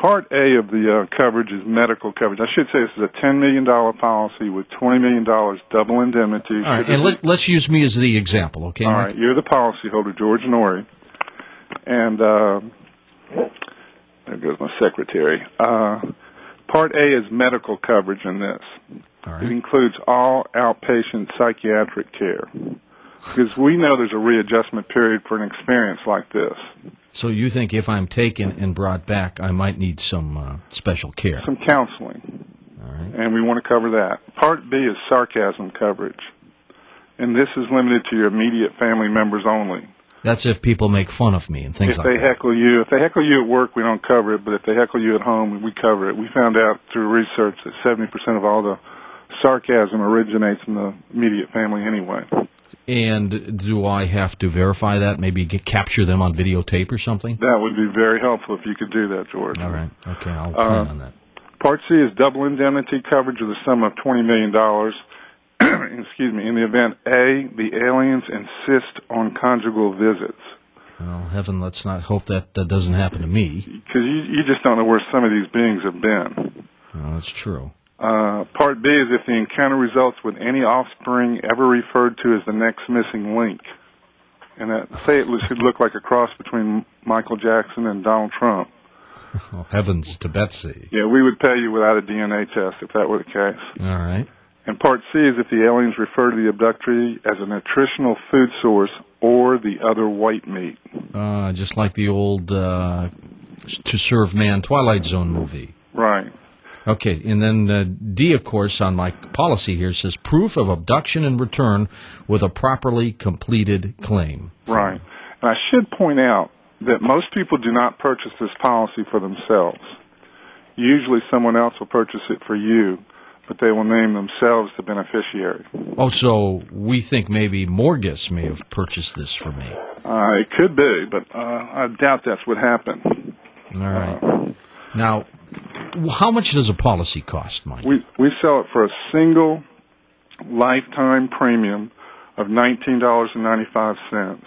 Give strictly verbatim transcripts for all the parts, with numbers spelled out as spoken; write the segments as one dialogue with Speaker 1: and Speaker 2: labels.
Speaker 1: Part A of the uh, coverage is medical coverage. I should say this is a ten million dollars policy with twenty million dollars double indemnity.
Speaker 2: All right, and let, let's use me as the example, okay?
Speaker 1: All
Speaker 2: Mike?
Speaker 1: right, you're the policyholder, George Norrie, and uh, there goes my secretary. Uh, Part A is medical coverage in this.
Speaker 2: All right.
Speaker 1: It includes all outpatient psychiatric care, because we know there's a readjustment period for an experience like this.
Speaker 2: So you think if I'm taken and brought back, I might need some uh, special care?
Speaker 1: Some counseling.
Speaker 2: All right.
Speaker 1: And we want to cover that. Part B is sarcasm coverage, and this is limited to your immediate family members only.
Speaker 2: That's if people make fun of me and things
Speaker 1: if
Speaker 2: like
Speaker 1: they
Speaker 2: that.
Speaker 1: heckle you, if they heckle you at work, we don't cover it, but if they heckle you at home, we cover it. We found out through research that seventy percent of all the sarcasm originates in the immediate family anyway.
Speaker 2: And do I have to verify that? Maybe get, capture them on videotape or something?
Speaker 1: That would be very helpful if you could do that, George.
Speaker 2: All right. Okay, I'll plan
Speaker 1: uh,
Speaker 2: on that.
Speaker 1: Part C is double indemnity coverage of the sum of twenty million dollars. Excuse me. In the event A, the aliens insist on conjugal visits.
Speaker 2: Well, heaven, let's not hope that that doesn't happen to me.
Speaker 1: Because you, you just don't know where some of these beings have been.
Speaker 2: Well, that's true.
Speaker 1: Uh, part B is if the encounter results with any offspring ever referred to as the next missing link. And that, say it should look like a cross between Michael Jackson and Donald Trump.
Speaker 2: Oh, heavens to Betsy.
Speaker 1: Yeah, we would pay you without a D N A test if that were the case.
Speaker 2: All right.
Speaker 1: And Part C is if the aliens refer to the abductee as a nutritional food source or the other white meat.
Speaker 2: Uh, just like the old uh, To Serve Man Twilight Zone movie.
Speaker 1: Right.
Speaker 2: Okay, and then uh, D, of course, on my policy here says proof of abduction and return with a properly completed claim.
Speaker 1: Right. And I should point out that most people do not purchase this policy for themselves. Usually someone else will purchase it for you, but they will name themselves the beneficiary.
Speaker 2: Oh, so we think maybe Morgus may have purchased this for me.
Speaker 1: Uh, it could be, but uh, I doubt that's what happened.
Speaker 2: All right.
Speaker 1: Uh,
Speaker 2: now, how much does a policy cost, Mike?
Speaker 1: We we sell it for a single lifetime premium of nineteen dollars and ninety-five cents,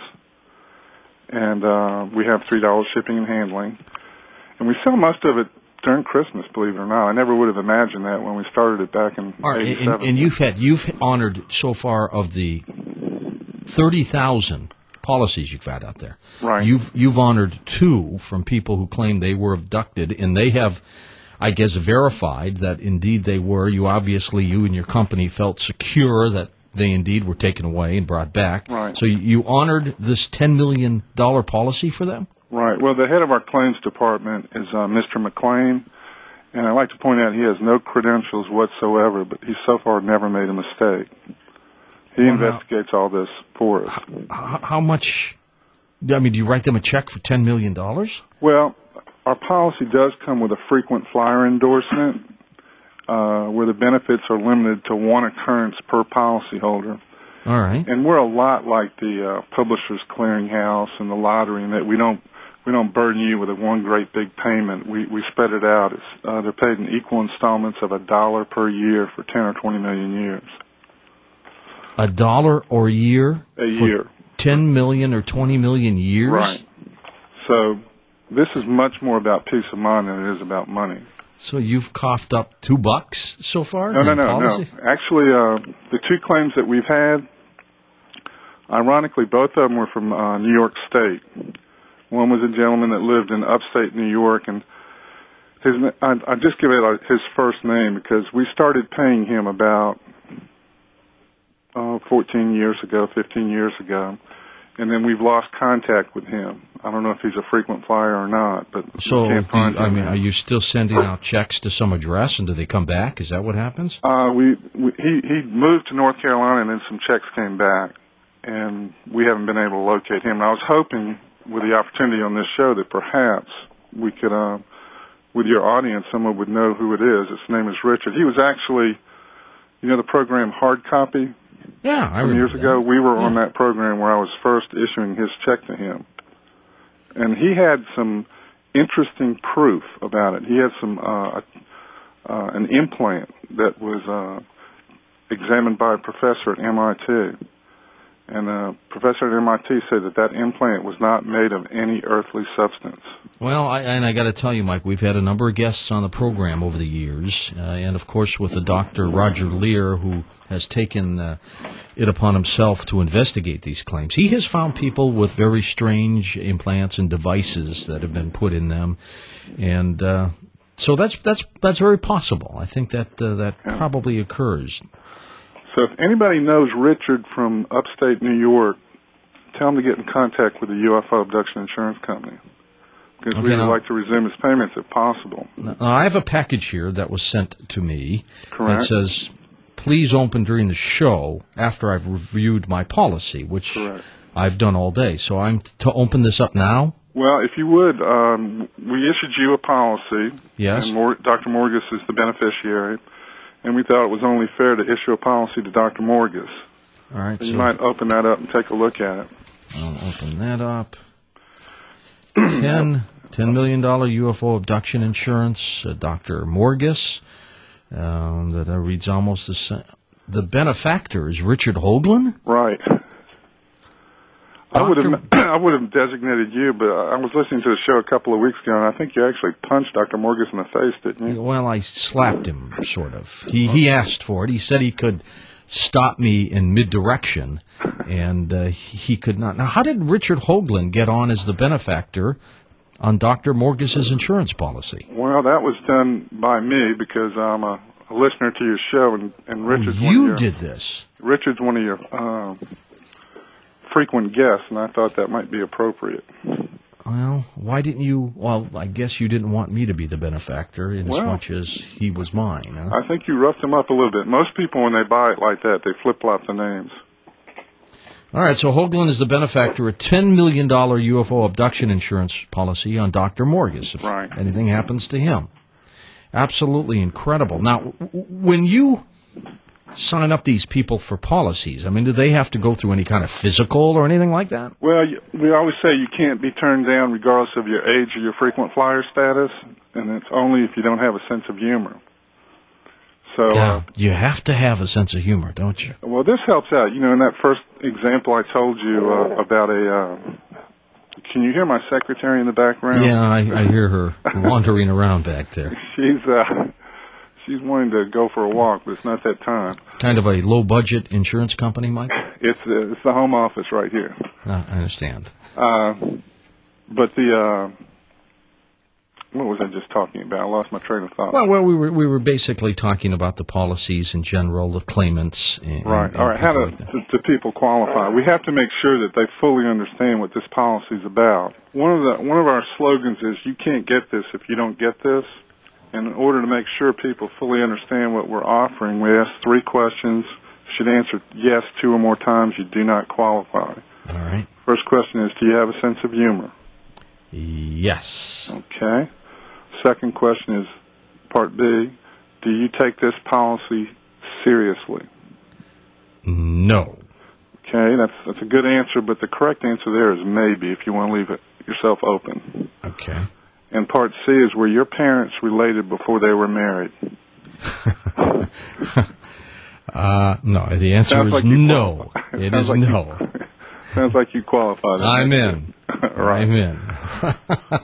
Speaker 1: and uh, we have three dollars shipping and handling, and we sell most of it during Christmas. Believe it or not, I never would have imagined that when we started it back in
Speaker 2: All right,
Speaker 1: eighty-seven.
Speaker 2: and, and you've had you've honored so far of the thirty thousand policies you've had out there.
Speaker 1: Right.
Speaker 2: You've you've honored two from people who claim they were abducted, and they have, I guess, verified that indeed they were. You obviously, you and your company felt secure that they indeed were taken away and brought back.
Speaker 1: Right.
Speaker 2: So you honored this ten million dollars policy for them?
Speaker 1: Right. Well, the head of our claims department is uh, Mister McLean, and I'd like to point out he has no credentials whatsoever, but he's so far never made a mistake. He
Speaker 2: Well,
Speaker 1: investigates all this for us.
Speaker 2: How, how much, I mean, do you write them a check for ten million dollars?
Speaker 1: Well, our policy does come with a frequent flyer endorsement, uh, where the benefits are limited to one occurrence per policyholder.
Speaker 2: All right.
Speaker 1: And we're a lot like the uh, Publishers Clearinghouse and the lottery in that we don't we don't burden you with a one great big payment. We we spread it out. It's, uh, they're paid in equal installments of a dollar per year for ten or twenty million years.
Speaker 2: A dollar or a year?
Speaker 1: A year.
Speaker 2: ten million or twenty million years?
Speaker 1: Right. So this is much more about peace of mind than it is about money.
Speaker 2: So you've coughed up two bucks so far?
Speaker 1: No, no,
Speaker 2: in
Speaker 1: no,
Speaker 2: policy?
Speaker 1: no. Actually, uh, the two claims that we've had, ironically, both of them were from uh, New York State. One was a gentleman that lived in upstate New York, and his I, I just give it his first name because we started paying him about uh, fourteen years ago, fifteen years ago, and then we've lost contact with him. I don't know if he's a frequent flyer or not, but
Speaker 2: So,
Speaker 1: we can't
Speaker 2: do
Speaker 1: find
Speaker 2: you, I
Speaker 1: him
Speaker 2: mean,
Speaker 1: now.
Speaker 2: are you still sending out checks to some address, and do they come back? Is that what happens?
Speaker 1: Uh, we, we he he moved to North Carolina, and then some checks came back, and we haven't been able to locate him. And I was hoping, with the opportunity on this show, that perhaps we could, uh, with your audience, someone would know who it is. His name is Richard. He was actually, you know, the program Hard Copy.
Speaker 2: Yeah, I
Speaker 1: Some
Speaker 2: remember
Speaker 1: years
Speaker 2: that.
Speaker 1: ago, we were
Speaker 2: Yeah.
Speaker 1: on that program where I was first issuing his check to him. And he had some interesting proof about it. He had some, uh, uh, an implant that was, uh, examined by a professor at M I T. And a professor at M I T said that that implant was not made of any earthly substance.
Speaker 2: Well, I, and I got to tell you, Mike, we've had a number of guests on the program over the years, uh, and of course with the Doctor Roger Lear, who has taken uh, it upon himself to investigate these claims. He has found people with very strange implants and devices that have been put in them, and uh, so that's that's that's very possible. I think that uh, that yeah. probably occurs.
Speaker 1: So if anybody knows Richard from upstate New York, tell him to get in contact with the U F O Abduction Insurance Company, because
Speaker 2: okay,
Speaker 1: we would
Speaker 2: now,
Speaker 1: like to resume his payments if possible.
Speaker 2: Now, I have a package here that was sent to me
Speaker 1: Correct.
Speaker 2: that says, please open during the show after I've reviewed my policy, which
Speaker 1: Correct.
Speaker 2: I've done all day. So I'm t- to open this up now?
Speaker 1: Well, if you would, um, we issued you a policy.
Speaker 2: Yes.
Speaker 1: And Mor- Doctor Morgus is the beneficiary. And we thought it was only fair to issue a policy to Doctor Morgus.
Speaker 2: All right.
Speaker 1: So
Speaker 2: so
Speaker 1: you might open that up and take a look at it.
Speaker 2: I'll open that up. ten, ten million dollars U F O abduction insurance, uh, Doctor Morgus. Um, that uh, reads almost the same. The benefactor is Richard Hoagland?
Speaker 1: Right. I would have I would have designated you, but I was listening to the show a couple of weeks ago, and I think you actually punched Doctor Morgus in the face, didn't you?
Speaker 2: Well, I slapped him, sort of. He he asked for it. He said he could stop me in mid-direction, and uh, he could not. Now, how did Richard Hoagland get on as the benefactor on Doctor Morgus's insurance policy?
Speaker 1: Well, that was done by me because I'm a, a listener to your show, and, and Richard's
Speaker 2: oh,
Speaker 1: one
Speaker 2: you
Speaker 1: of your,
Speaker 2: did this.
Speaker 1: Richard's one of your uh, frequent guests, and I thought that might be appropriate.
Speaker 2: Well, why didn't you? Well, I guess you didn't want me to be the benefactor in
Speaker 1: well,
Speaker 2: as much as he was mine. Huh?
Speaker 1: I think you roughed him up a little bit. Most people, when they buy it like that, they flip-flop the names.
Speaker 2: All right, so Hoagland is the benefactor, a ten million dollars U F O abduction insurance policy on Doctor Morgus if
Speaker 1: right.
Speaker 2: anything happens to him. Absolutely incredible. Now, when you sign up these people for policies, I mean, do they have to go through any kind of physical or anything like that?
Speaker 1: Well, we always say you can't be turned down regardless of your age or your frequent flyer status, and it's only if you don't have a sense of humor. So
Speaker 2: yeah,
Speaker 1: uh,
Speaker 2: you have to have a sense of humor, don't you?
Speaker 1: Well, this helps out. You know, in that first example I told you uh, about a... Uh, can you hear my secretary in the background?
Speaker 2: Yeah, I, I hear her wandering around back there.
Speaker 1: She's... Uh, She's wanting to go for a walk, but it's not that time.
Speaker 2: Kind of a low-budget insurance company, Mike?
Speaker 1: It's uh, it's the home office right here.
Speaker 2: Uh, I understand.
Speaker 1: Uh, but the... Uh, what was I just talking about? I lost my train of thought.
Speaker 2: Well, well, we were we were basically talking about the policies in general, the claimants. And,
Speaker 1: right.
Speaker 2: And,
Speaker 1: All right. How to,
Speaker 2: like
Speaker 1: to, to people qualify? We have to make sure that they fully understand what this policy is about. One of the one of our slogans is, "You can't get this if you don't get this." And in order to make sure people fully understand what we're offering, we ask three questions. Should answer yes two or more times, you do not qualify.
Speaker 2: All right.
Speaker 1: First question is, do you have a sense of humor?
Speaker 2: Yes.
Speaker 1: Okay. Second question is, part B, do you take this policy seriously?
Speaker 2: No.
Speaker 1: Okay, that's that's a good answer, but the correct answer there is maybe, if you want to leave it yourself open.
Speaker 2: Okay.
Speaker 1: And part C is, were your parents related before they were married?
Speaker 2: uh, no, the answer
Speaker 1: Sounds
Speaker 2: is
Speaker 1: like
Speaker 2: no.
Speaker 1: Qualify.
Speaker 2: It is
Speaker 1: like
Speaker 2: no.
Speaker 1: You, sounds like you qualified.
Speaker 2: I'm in.
Speaker 1: Right.
Speaker 2: I'm in.